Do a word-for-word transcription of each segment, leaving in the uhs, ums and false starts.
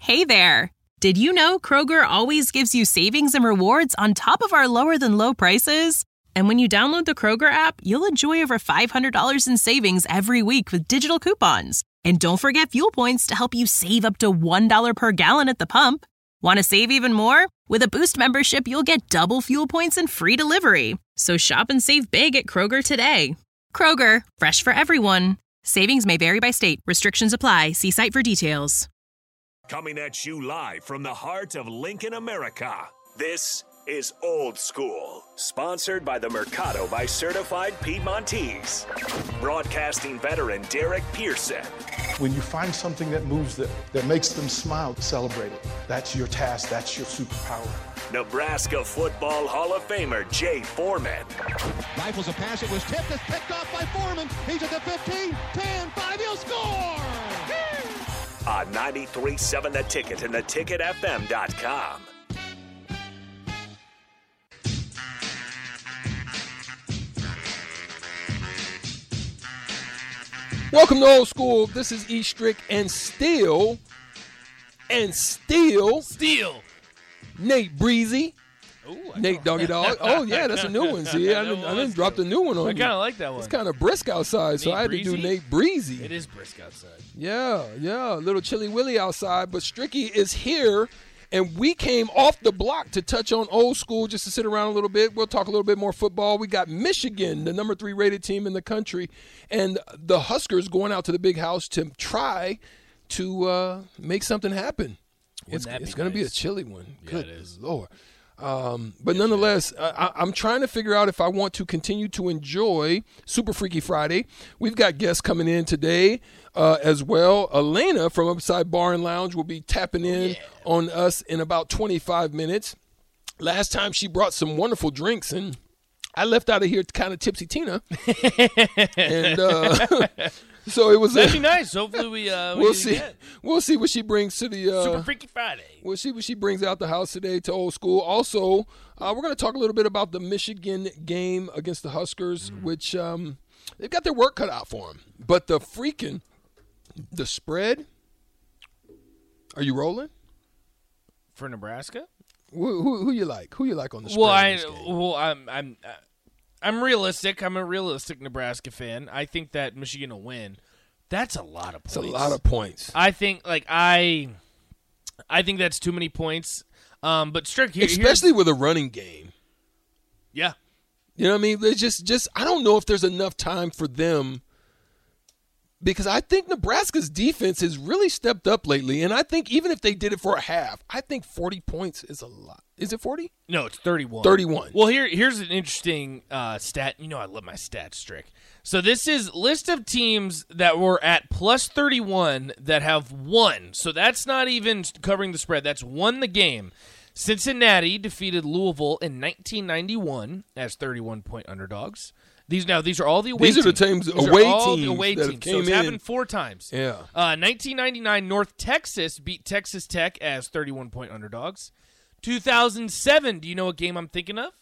Hey there! Did you know Kroger always gives you savings and rewards on top of our lower-than-low prices? And when you download the Kroger app, you'll enjoy over five hundred dollars in savings every week with digital coupons. And don't forget fuel points to help you save up to one dollar per gallon at the pump. Want to save even more? With a Boost membership, you'll get double fuel points and free delivery. So shop and save big at Kroger today. Kroger, fresh for everyone. Savings may vary by state. Restrictions apply. See site for details. Coming at you live from the heart of Lincoln, America. This is Old School, sponsored by the Mercado by Certified Piedmontese. Broadcasting veteran Derek Pearson. When you find something that moves them, that makes them smile, celebrate it. That's your task. That's your superpower. Nebraska Football Hall of Famer Jay Foreman. Rifles a pass. It was tipped. It's picked off by Foreman. He's at the fifteen, ten, five. He'll score! On ninety-three point seven The Ticket and the ticket f m dot com. Welcome to Old School. This is E. Strick and still, and still, Steel. Nate Breezy. Ooh, Nate Doggy Dog. Oh, yeah, that's a new one. See, I didn't, I didn't drop the new one on I you. kind of like that one. It's kind of brisk outside, so Nate I had to do Breezy? Nate Breezy. It is brisk outside. Yeah, yeah, a little chilly willy outside, but Stricky is here, and we came off the block to touch on Old School just to sit around a little bit. We'll talk a little bit more football. We got Michigan, the number three rated team in the country, and the Huskers going out to the big house to try to uh, make something happen. Wouldn't It's, that be it's going to be a nice? chilly one. Yeah, Good it is. Lord. Um, but nonetheless, I, I'm trying to figure out if I want to continue to enjoy Super Freaky Friday. We've got guests coming in today uh, as well. Elena from Upside Bar and Lounge will be tapping in Yeah. on us in about twenty-five minutes. Last time she brought some wonderful drinks, and I left out of here kind of tipsy Tina. and uh, so it was That'd a, be nice. Hopefully we uh we we'll do it see. again. We'll see what she brings to the uh, Super Freaky Friday. We'll see what she brings out the house today to Old School. Also, uh, we're going to talk a little bit about the Michigan game against the Huskers, Mm. which um, they've got their work cut out for them. But the freaking, the spread, are you rolling? For Nebraska? Who, who, who you like? Who you like on the spread? Well, in I this game? well I'm I'm uh, I'm realistic. I'm a realistic Nebraska fan. I think that Michigan will win. That's a lot of points. It's a lot of points. I think like I I think that's too many points. Um, but Strick here, Especially with a running game. yeah. You know what I mean? They just, just I don't know if there's enough time for them because I think Nebraska's defense has really stepped up lately. And I think even if they did it for a half, I think forty points is a lot. Is it forty? No, it's thirty-one. thirty-one. Well, here here's an interesting uh, stat. You know I love my stats, Strick. So this is list of teams that were at plus thirty-one that have won. So that's not even covering the spread. That's won the game. Cincinnati defeated Louisville in nineteen ninety-one as thirty-one point underdogs. These now these are all the away These are the teams. teams- These are away all the teams away that teams. came so it's in. happened four times. Yeah. Uh, nineteen ninety-nine, North Texas beat Texas Tech as thirty-one point underdogs. two thousand seven, do you know what game I'm thinking of?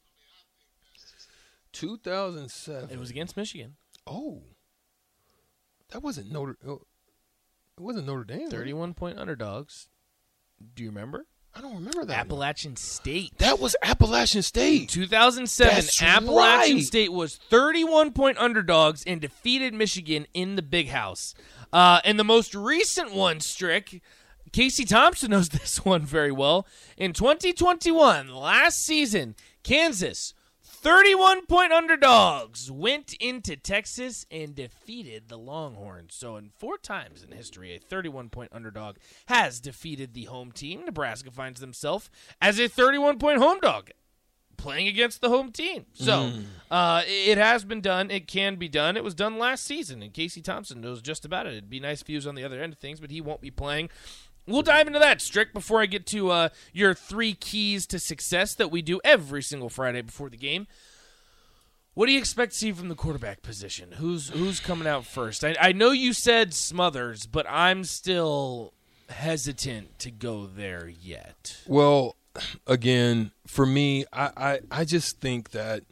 two thousand seven. It was against Michigan. Oh. That wasn't Notre oh, It wasn't Notre Dame. was it? thirty-one point underdogs. Do you remember? I don't remember that. one. Appalachian State. That was Appalachian State. two thousand seven, That's Appalachian right. State was thirty-one point underdogs and defeated Michigan in the Big House. Uh, and the most recent one, Strick, Casey Thompson knows this one very well. In twenty twenty-one, last season, Kansas, thirty-one point underdogs, went into Texas and defeated the Longhorns. So in four times in history, a thirty-one point underdog has defeated the home team. Nebraska finds themselves as a thirty-one point home dog playing against the home team. So uh, it has been done. It can be done. It was done last season, and Casey Thompson knows just about it. It'd be nice if he was on the other end of things, but he won't be playing. We'll dive into that, Strick, before I get to uh, your three keys to success that we do every single Friday before the game. What do you expect to see from the quarterback position? Who's who's coming out first? I, I know you said Smothers, but I'm still hesitant to go there yet. Well, again, for me, I, I, I just think that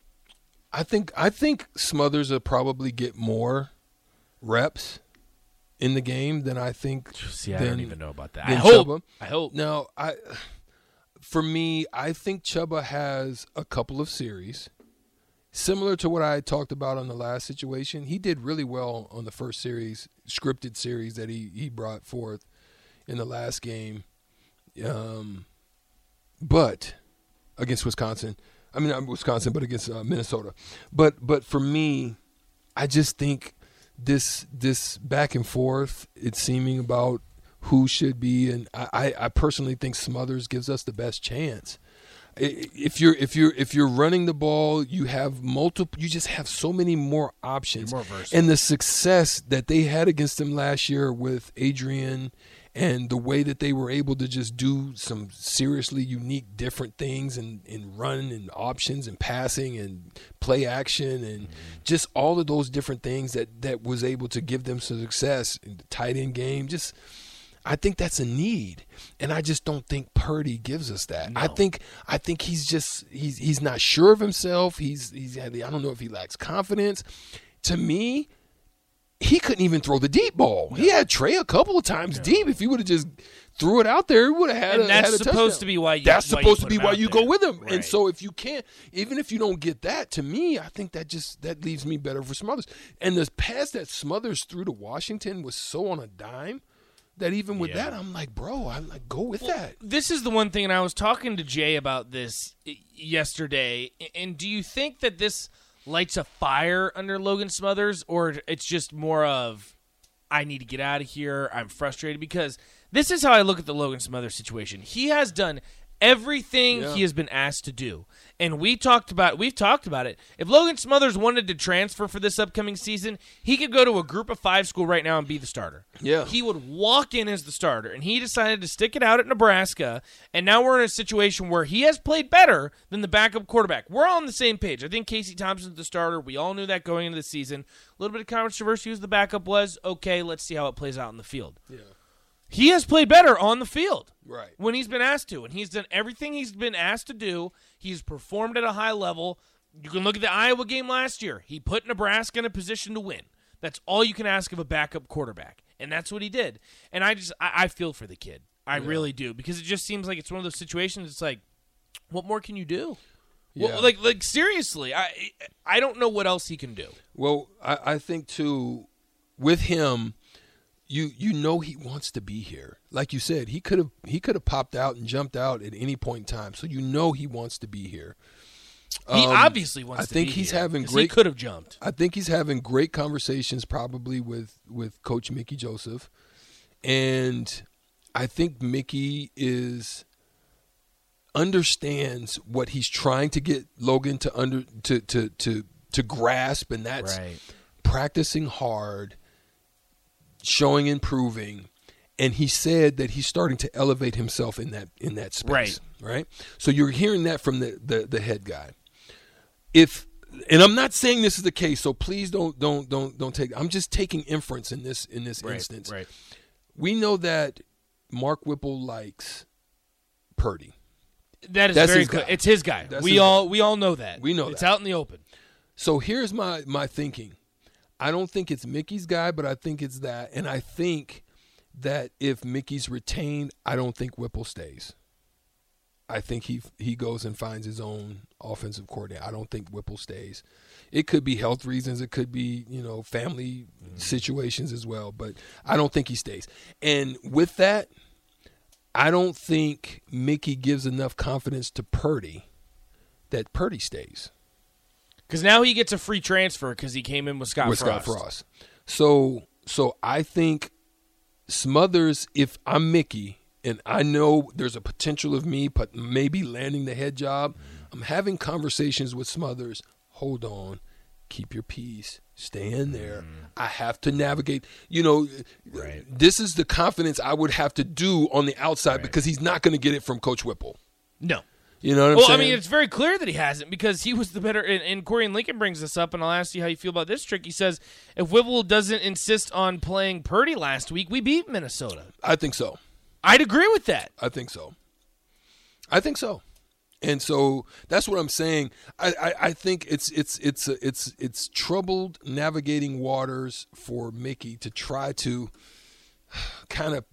I think I think Smothers will probably get more reps in the game, then I think. See, I then, don't even know about that. then I hope. Chuba. I hope. Now, I, for me, I think Chuba has a couple of series. Similar to what I talked about on the last situation, he did really well on the first series, scripted series that he, he brought forth in the last game. Um, but against Wisconsin, I mean not Wisconsin, but against uh, Minnesota. But but for me, I just think this this back and forth, it's seeming about who should be, and I, I personally think Smothers gives us the best chance. If you're if you're if you're running the ball, you have multiple. You just have so many more options. More versatile. And the success that they had against him last year with Adrian, and the way that they were able to just do some seriously unique, different things, and and run and options and passing and play action and mm-hmm. just all of those different things that that was able to give them some success in the tight end game. Just. I think that's a need, and I just don't think Purdy gives us that. No. I think I think he's just he's he's not sure of himself. He's he's I don't know if he lacks confidence. To me, he couldn't even throw the deep ball. No. He had Trey a couple of times no. deep. If he would have just threw it out there, he would have had. And a, that's had a supposed touchdown. to be why you. That's why supposed you to be why you there. go with him. Right. And so if you can't, even if you don't get that, to me, I think that just that leaves me better for Smothers. And the pass that Smothers threw to Washington was so on a dime. That even with yeah. that, I'm like, bro, I'm like, go with well, that. This is the one thing, and I was talking to Jay about this yesterday. And do you think that this lights a fire under Logan Smothers, or it's just more of, I need to get out of here, I'm frustrated? Because this is how I look at the Logan Smothers situation. He has done everything yeah. he has been asked to do. And we talked about we've talked about it. If Logan Smothers wanted to transfer for this upcoming season, he could go to a group of five school right now and be the starter. Yeah. He would walk in as the starter, and he decided to stick it out at Nebraska, and now we're in a situation where he has played better than the backup quarterback. We're all on the same page. I think Casey Thompson's the starter. We all knew that going into the season. A little bit of controversy who the backup was. Okay, let's see how it plays out in the field. Yeah. He has played better on the field right. when he's been asked to, and he's done everything he's been asked to do. He's performed at a high level. You can look at the Iowa game last year. He put Nebraska in a position to win. That's all you can ask of a backup quarterback, and that's what he did. And I just I, I feel for the kid. I yeah. really do, because it just seems like it's one of those situations. It's like, what more can you do? Yeah. Well, like like seriously, I I don't know what else he can do. Well, I, I think too, with him. You you know he wants to be here. Like you said, he could have he could have popped out and jumped out at any point in time. So you know he wants to be here. He um, obviously wants I to think be he's here, having great. He could have jumped. I think he's having great conversations probably with with Coach Mickey Joseph, and I think Mickey is understands what he's trying to get Logan to under to to to to grasp, and that's right. practicing hard. Showing improving, and he said that he's starting to elevate himself in that in that space. Right. Right. So you're hearing that from the, the, the head guy. If and I'm not saying this is the case, so please don't don't don't don't take. I'm just taking inference in this in this right, instance. Right. We know that Mark Whipple likes Purdy. That is That's very his clear. guy. It's his guy. That's we his all guy. we all know that. We know it's that. out in the open. So here's my my thinking. I don't think it's Mickey's guy, but I think it's that. And I think that if Mickey's retained, I don't think Whipple stays. I think he he goes and finds his own offensive coordinator. I don't think Whipple stays. It could be health reasons. It could be, you know, family mm-hmm. situations as well. But I don't think he stays. And with that, I don't think Mickey gives enough confidence to Purdy that Purdy stays. Because now he gets a free transfer because he came in with Scott with Frost. Scott Frost. So, so I think Smothers, if I'm Mickey, and I know there's a potential of me, but maybe landing the head job, I'm having conversations with Smothers. Hold on. Keep your peace. Stay in there. Mm. I have to navigate. You know, right. this is the confidence I would have to do on the outside right. because he's not going to get it from Coach Whipple. No. You know what I'm well, saying? I mean, it's very clear that he hasn't because he was the better. And, and Corey and Lincoln brings this up, and I'll ask you how you feel about this trick. He says, if Whipple doesn't insist on playing Purdy last week, we beat Minnesota. I think so. I'd agree with that. I think so. I think so. And so that's what I'm saying. I, I, I think it's it's it's it's it's troubled navigating waters for Mickey to try to kind of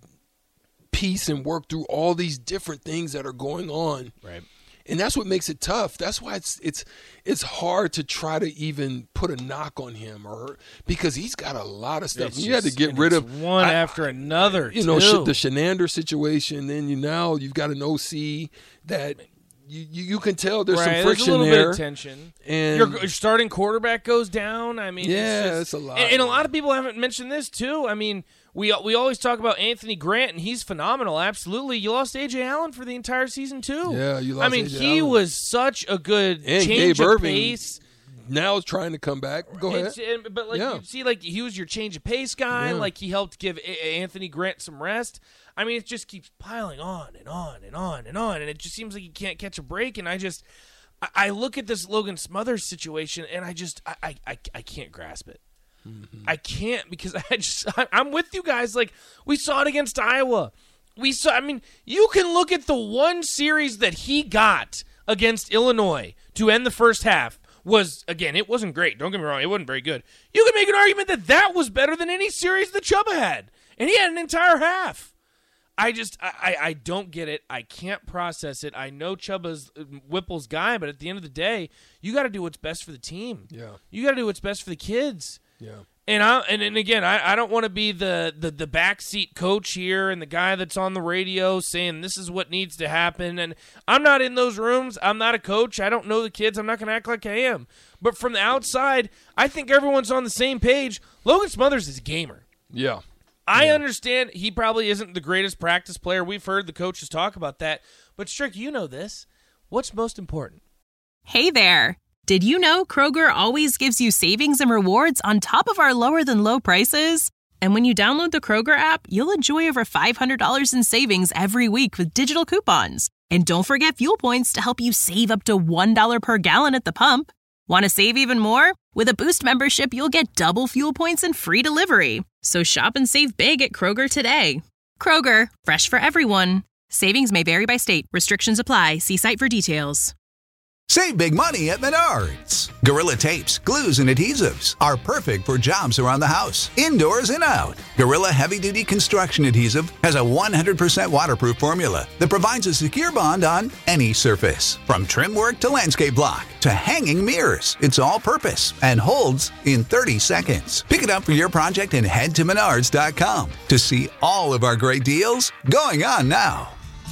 piece and work through all these different things that are going on. Right. And that's what makes it tough. That's why it's it's it's hard to try to even put a knock on him, or because he's got a lot of stuff. It's you had to just- get and rid it's of one I- after another. You know, too. sh- the Shenander situation. Then you now you've got an O C that you you, you can tell there's right, some there's friction a little there. bit of tension. And your, your starting quarterback goes down. I mean, Yeah, it's, just, it's a lot, And, and a man. lot of people haven't mentioned this too. I mean, we we always talk about Anthony Grant, and he's phenomenal. Absolutely, you lost A J Allen for the entire season too. Yeah, you I lost mean, A J he Allen. was such a good And change Gabe of Irving pace. now is trying to come back. Go ahead. It's- and- but like Yeah. you see, like he was your change of pace guy. Yeah. Like he helped give A- Anthony Grant some rest. I mean, it just keeps piling on and on and on and on, and it just seems like you can't catch a break. And I just, I, I look at this Logan Smothers situation, and I just, I, I, I, I can't grasp it. Mm-hmm. I can't because I just, I, I'm with you guys. Like we saw it against Iowa. We saw. I mean, you can look at the one series that he got against Illinois to end the first half. Was, again, it wasn't great. Don't get me wrong. It wasn't very good. You can make an argument that that was better than any series that Chubba had. And he had an entire half. I just, I, I, I don't get it. I can't process it. I know Chubba's uh, Whipple's guy, but at the end of the day, you got to do what's best for the team. Yeah. You got to do what's best for the kids. Yeah. And I and, and again, I, I don't want to be the, the, the backseat coach here and the guy that's on the radio saying this is what needs to happen. And I'm not in those rooms. I'm not a coach. I don't know the kids. I'm not going to act like I am. But from the outside, I think everyone's on the same page. Logan Smothers is a gamer. Yeah. I understand he probably isn't the greatest practice player. We've heard the coaches talk about that. But, Strick, you know this. What's most important? Hey there. Did you know Kroger always gives you savings and rewards on top of our lower than low prices? And when you download the Kroger app, you'll enjoy over five hundred dollars in savings every week with digital coupons. And don't forget fuel points to help you save up to one dollar per gallon at the pump. Want to save even more? With a Boost membership, you'll get double fuel points and free delivery. So shop and save big at Kroger today. Kroger, fresh for everyone. Savings may vary by state. Restrictions apply. See site for details. Save big money at Menards. Gorilla tapes, glues, and adhesives are perfect for jobs around the house, indoors and out. Gorilla Heavy Duty Construction Adhesive has a one hundred percent waterproof formula that provides a secure bond on any surface. From trim work to landscape block to hanging mirrors, it's all purpose and holds in thirty seconds. Pick it up for your project and head to menards dot com to see all of our great deals going on now.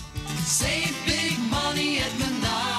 Save big money at Menards.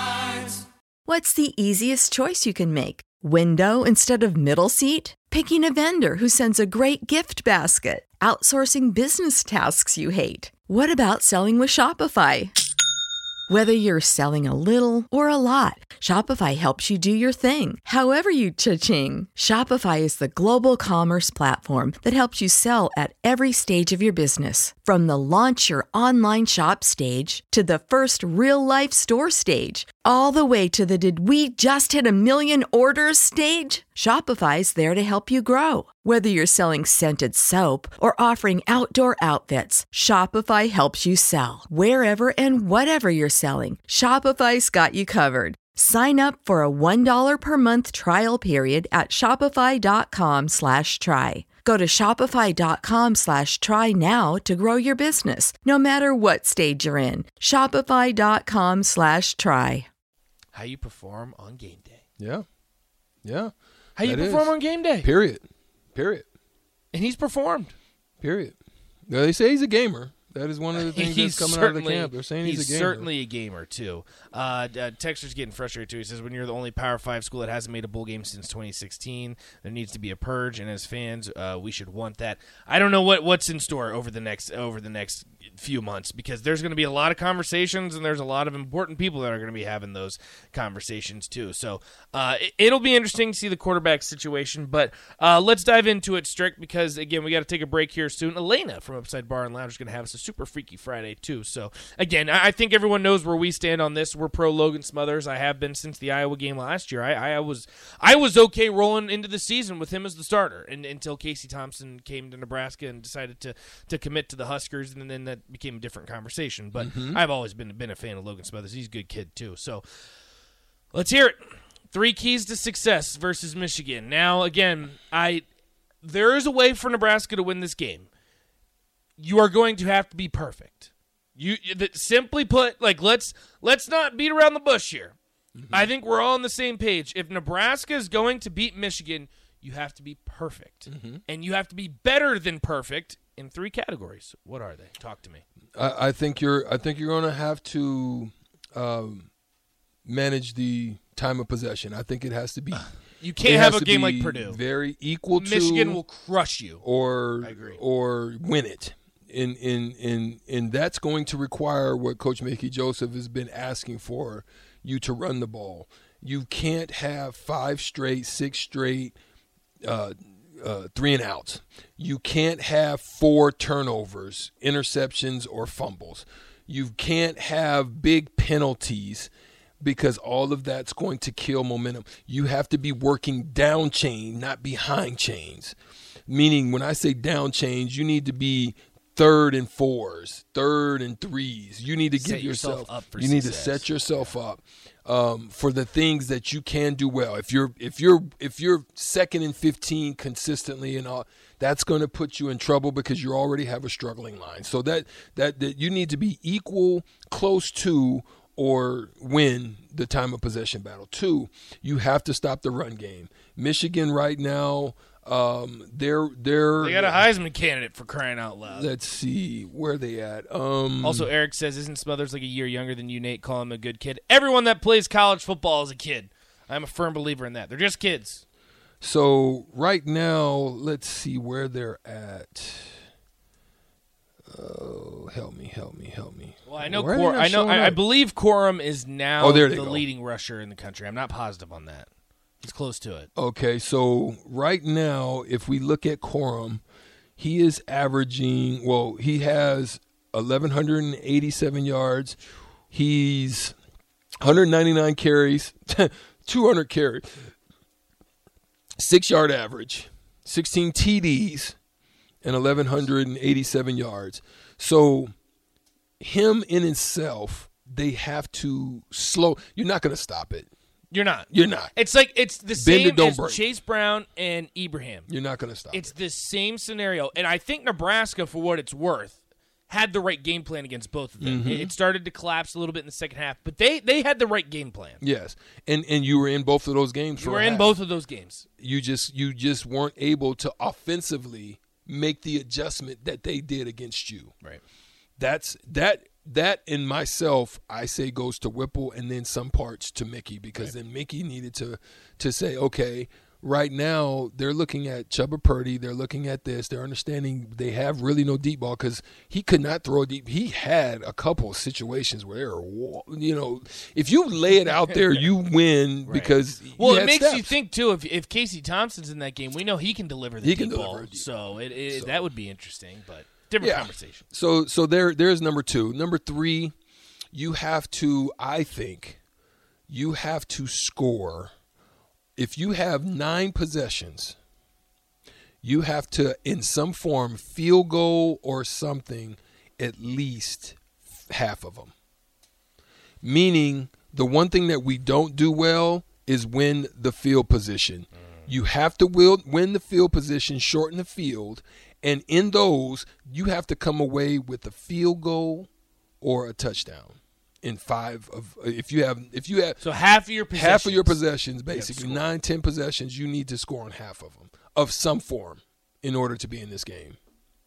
What's the easiest choice you can make? Window instead of middle seat? Picking a vendor who sends a great gift basket? Outsourcing business tasks you hate? What about selling with Shopify? Whether you're selling a little or a lot, Shopify helps you do your thing, however you cha-ching. Shopify is the global commerce platform that helps you sell at every stage of your business. From the launch your online shop stage to the first real-life store stage, all the way to the did we just hit a million orders stage. Shopify's there to help you grow. Whether you're selling scented soap or offering outdoor outfits, Shopify helps you sell. Wherever and whatever you're selling, Shopify's got you covered. Sign up for a one dollar per month trial period at shopify.com slash try. Go to shopify.com slash try now to grow your business, no matter what stage you're in. Shopify.com slash try. How you perform on game day. Yeah. Yeah. How you That perform is. on game day. Period. Period. And he's performed. Period. Now, they say he's a gamer. That is one of the things He's that's coming out of the certainly- camp. They're saying he's, a gamer. certainly a gamer, too. Uh, uh, Texter's getting frustrated, too. He says, when you're the only Power five school that hasn't made a bowl game since twenty sixteen, there needs to be a purge, and as fans, uh, we should want that. I don't know what, what's in store over the next over the next few months, because there's going to be a lot of conversations, and there's a lot of important people that are going to be having those conversations, too. So uh, it, it'll be interesting to see the quarterback situation, but uh, let's dive into it, Strick, because, again, we got to take a break here soon. Elena from Upside Bar and Lounge is going to have us a super Freaky Friday too. So again, I, I think everyone knows where we stand on this. We're pro Logan Smothers. I have been since the Iowa game last year. I, I was I was okay rolling into the season with him as the starter, and until Casey Thompson came to Nebraska and decided to to commit to the Huskers, and then that became a different conversation. But mm-hmm. I've always been been a fan of Logan Smothers. He's a good kid too. So let's hear it. Three keys to success versus Michigan. Now again, I there is a way for Nebraska to win this game. You are going to have to be perfect. You that simply put, like let's let's not beat around the bush here. Mm-hmm. I think we're all on the same page. If Nebraska is going to beat Michigan, you have to be perfect, mm-hmm. and you have to be better than perfect in three categories. What are they? Talk to me. I, I think you're. I think you're going to have to um, manage the time of possession. I think it has to be. You can't have a game like Purdue. Very equal to Michigan will crush you, or I agree. or win it. And, and, and, and that's going to require what Coach Mickey Joseph has been asking for you to run the ball. You can't have five straight, six straight, uh, uh, three and outs. You can't have four turnovers, interceptions, or fumbles. You can't have big penalties because all of that's going to kill momentum. You have to be working down chain, not behind chains. Meaning when I say down chains, you need to be third and fours, third and threes. You need to set give yourself, yourself up for you success. need to set yourself up um, for the things that you can do well. If you're if you're if you're second and fifteen consistently and all, that's going to put you in trouble because you already have a struggling line. So that that that you need to be equal, close to, or win the time of possession battle. Two, you have to stop the run game. Michigan right now. Um, they're they're they got a Heisman candidate for crying out loud. Let's see where they at. Um, also, Eric says, "Isn't Smothers like a year younger than you, Nate? Call him a good kid." Everyone that plays college football is a kid. I'm a firm believer in that. They're just kids. So right now, let's see where they're at. Oh, help me, help me, help me. Well, I know, Cor- I know, I, I believe Corum is now oh, there they the go. leading rusher in the country. I'm not positive on that. He's close to it. Okay, so right now, if we look at Corum, he is averaging, well, he has eleven eighty-seven yards. He's one hundred ninety-nine carries, two hundred carries, six-yard average, sixteen T Ds, and eleven eighty-seven yards. So him in himself, they have to slow. You're not going to stop it. You're not. You're not. It's like it's the Bend same it, don't as break. Chase Brown and Ibrahim. You're not going to stop. It's the same scenario, and I think Nebraska, for what it's worth, had the right game plan against both of them. Mm-hmm. It started to collapse a little bit in the second half, but they they had the right game plan. Yes, and and you were in both of those games. You for were a in half. both of those games. You just you just weren't able to offensively make the adjustment that they did against you. Right. That's that. That in myself, I say goes to Whipple and then some parts to Mickey because right. then Mickey needed to to say, okay, right now they're looking at Chubba Purdy, they're looking at this, they're understanding they have really no deep ball because he could not throw a deep. He had a couple of situations where, you know, if you lay it out there, you win right. because well, it makes steps. you think too. If if Casey Thompson's in that game, we know he can deliver the he deep can ball. Deliver deep so ball. It, it So. that would be interesting, but. Different yeah. conversation. So so there there's number two. Number three, you have to, I think, you have to score. If you have nine possessions, you have to, in some form, field goal or something, at least half of them. Meaning, the one thing that we don't do well is win the field position. Mm. You have to will, win the field position, shorten the field, and in those, you have to come away with a field goal or a touchdown in five of. If you have, if you have, so half of your possessions. half of your possessions, basically nine, ten possessions, you need to score on half of them of some form in order to be in this game.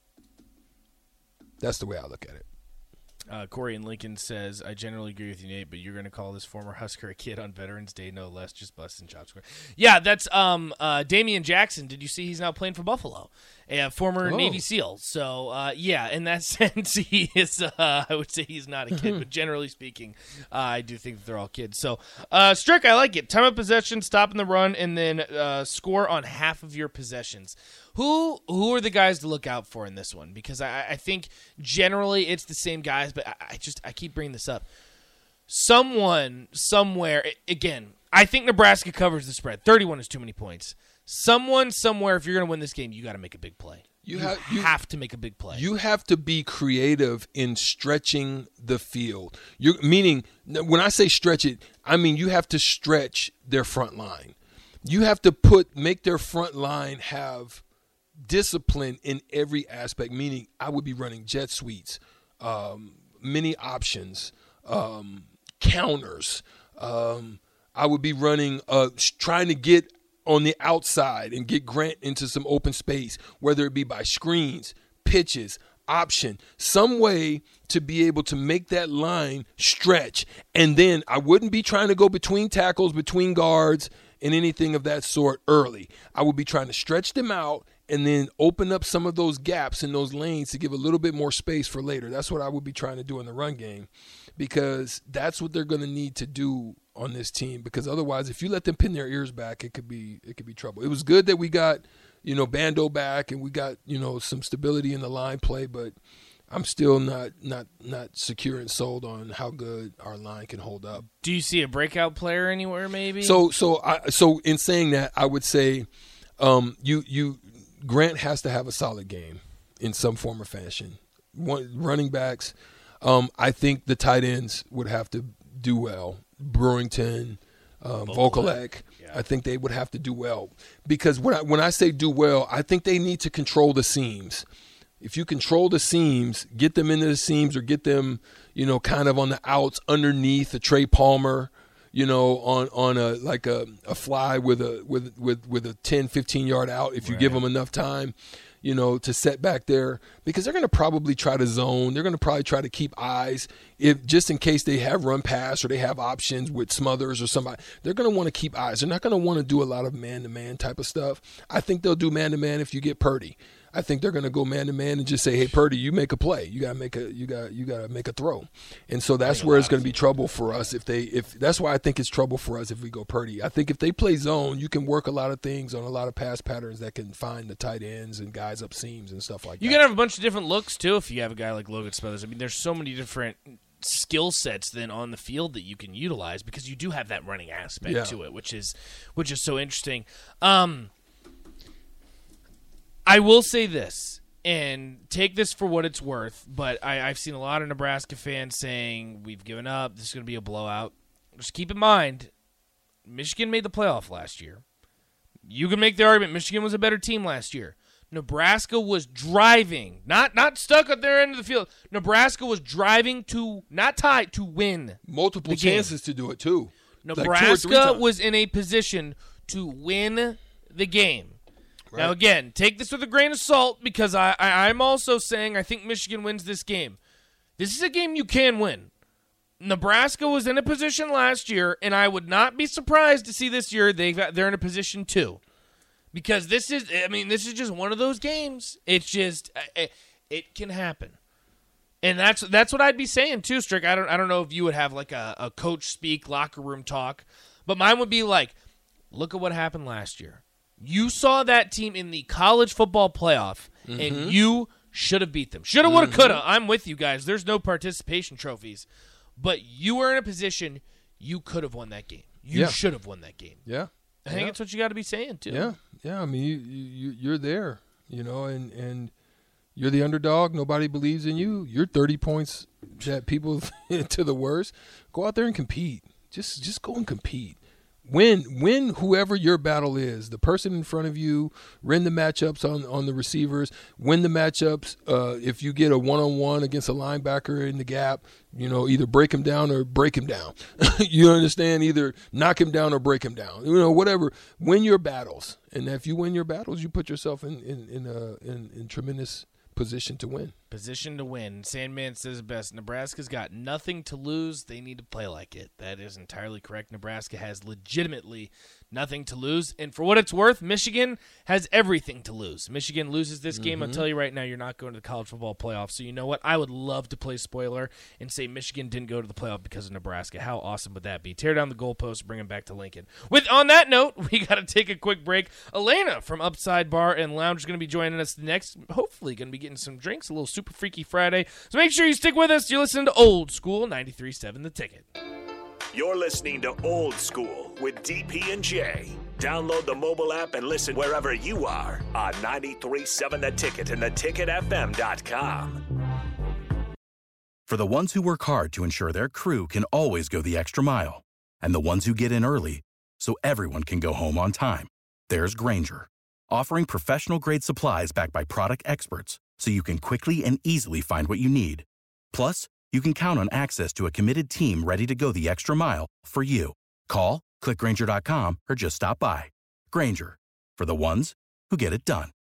That's the way I look at it. Uh, Corey and Lincoln says, I generally agree with you, Nate, but you're going to call this former Husker a kid on Veterans Day, no less, just busting chops. Yeah, that's um, uh, Damian Jackson. Did you see he's now playing for Buffalo? A former oh. Navy SEAL. So, uh, yeah, in that sense, he is, uh, I would say he's not a kid, but generally speaking, uh, I do think that they're all kids. So, uh, Strick, I like it. Time of possession, stopping the run, and then uh, score on half of your possessions. Who who are the guys to look out for in this one? Because I, I think generally it's the same guys, but I, I just I keep bringing this up. Someone somewhere again. I think Nebraska covers the spread. thirty-one is too many points. Someone somewhere, if you're going to win this game, you got to make a big play. You, you have, you have to make a big play. You have to be creative in stretching the field. You meaning when I say stretch it, I mean you have to stretch their front line. You have to put make their front line have discipline in every aspect. Meaning, I would be running jet sweeps, um, many options, um, counters. Um, I would be running, uh, trying to get on the outside and get Grant into some open space, whether it be by screens, pitches, option, some way to be able to make that line stretch. And then I wouldn't be trying to go between tackles, between guards, and anything of that sort early. I would be trying to stretch them out and then open up some of those gaps in those lanes to give a little bit more space for later. That's what I would be trying to do in the run game, because that's what they're going to need to do on this team, because otherwise if you let them pin their ears back, it could be it could be trouble. It was good that we got, you know, Bando back and we got, you know, some stability in the line play, but I'm still not not not secure and sold on how good our line can hold up. Do you see a breakout player anywhere maybe? So so I so in saying that, I would say um, you you Grant has to have a solid game in some form or fashion. One, running backs, um, I think the tight ends would have to do well. Brewington, um, Vokalek, yeah. I think they would have to do well, because when I, when I say do well, I think they need to control the seams. If you control the seams, get them into the seams or get them, you know, kind of on the outs underneath a Trey Palmer, you know, on, on a like a, a fly with a with with with a ten, fifteen yard out if you right. give them enough time, you know, to set back there, because they're going to probably try to zone. They're going to probably try to keep eyes, if just in case they have run pass or they have options with Smothers or somebody. They're going to want to keep eyes. They're not going to want to do a lot of man-to-man type of stuff. I think they'll do man-to-man if you get Purdy. I think they're going to go man-to-man and just say, hey, Purdy, you make a play. You got to make a you got you got to make a throw. And so that's where it's going to be trouble for us if they if that's why I think it's trouble for us if we go Purdy. I think if they play zone, you can work a lot of things on a lot of pass patterns that can find the tight ends and guys up seams and stuff like you that. You can have a bunch of different looks too if you have a guy like Logan Smothers. I mean, there's so many different skill sets then on the field that you can utilize, because you do have that running aspect yeah. to it, which is which is so interesting. Um, I will say this, and take this for what it's worth, but I, I've seen a lot of Nebraska fans saying, we've given up, this is going to be a blowout. Just keep in mind, Michigan made the playoff last year. You can make the argument Michigan was a better team last year. Nebraska was driving, not not stuck at their end of the field. Nebraska was driving to, not tie, to win. Multiple chances to do it, too. Nebraska like was in a position to win the game. Right. Now, again, take this with a grain of salt, because I, I, I'm also saying I think Michigan wins this game. This is a game you can win. Nebraska was in a position last year, and I would not be surprised to see this year they've, they're in a position too. Because this is, I mean, this is just one of those games. It's just, it, it can happen. And that's that's what I'd be saying too, Strick. I don't I don't know if you would have like a, a coach speak, locker room talk, but mine would be like, look at what happened last year. You saw that team in the college football playoff, mm-hmm. and you should have beat them. Shoulda, woulda, mm-hmm. coulda. I'm with you guys. There's no participation trophies. But you were in a position you could have won that game. You yeah. should have won that game. Yeah. I think yeah. that's what you got to be saying, too. Yeah. Yeah, I mean, you, you, you're there, you know, and, and you're the underdog. Nobody believes in you. You're thirty points that people to the worst. Go out there and compete. Just just go and compete. Win, win whoever your battle is. The person in front of you, win the matchups on, on the receivers, win the matchups. Uh, if you get a one-on-one against a linebacker in the gap, you know, either break him down or break him down. You understand? Either knock him down or break him down. You know, whatever. Win your battles. And if you win your battles, you put yourself in in in, a, in, in tremendous position to win. Position to win. Sandman says best. Nebraska's got nothing to lose. They need to play like it. That is entirely correct. Nebraska has legitimately nothing to lose. And for what it's worth, Michigan has everything to lose. Michigan loses this game. Mm-hmm. I'll tell you right now, you're not going to the college football playoff. So you know what? I would love to play spoiler and say Michigan didn't go to the playoff because of Nebraska. How awesome would that be? Tear down the goalpost, bring them back to Lincoln. With On that note, we got to take a quick break. Elena from Upside Bar and Lounge is going to be joining us next. Hopefully going to be getting some drinks, a little Super Freaky Friday. So make sure you stick with us. You're listening to Old School ninety-three point seven The Ticket. You're listening to Old School with D P and J. Download the mobile app and listen wherever you are on ninety-three point seven The Ticket and the ticket f m dot com. For the ones who work hard to ensure their crew can always go the extra mile, and the ones who get in early so everyone can go home on time, there's Grainger, offering professional-grade supplies backed by product experts so you can quickly and easily find what you need. Plus, you can count on access to a committed team ready to go the extra mile for you. Call, click Grainger dot com, or just stop by. Grainger, for the ones who get it done.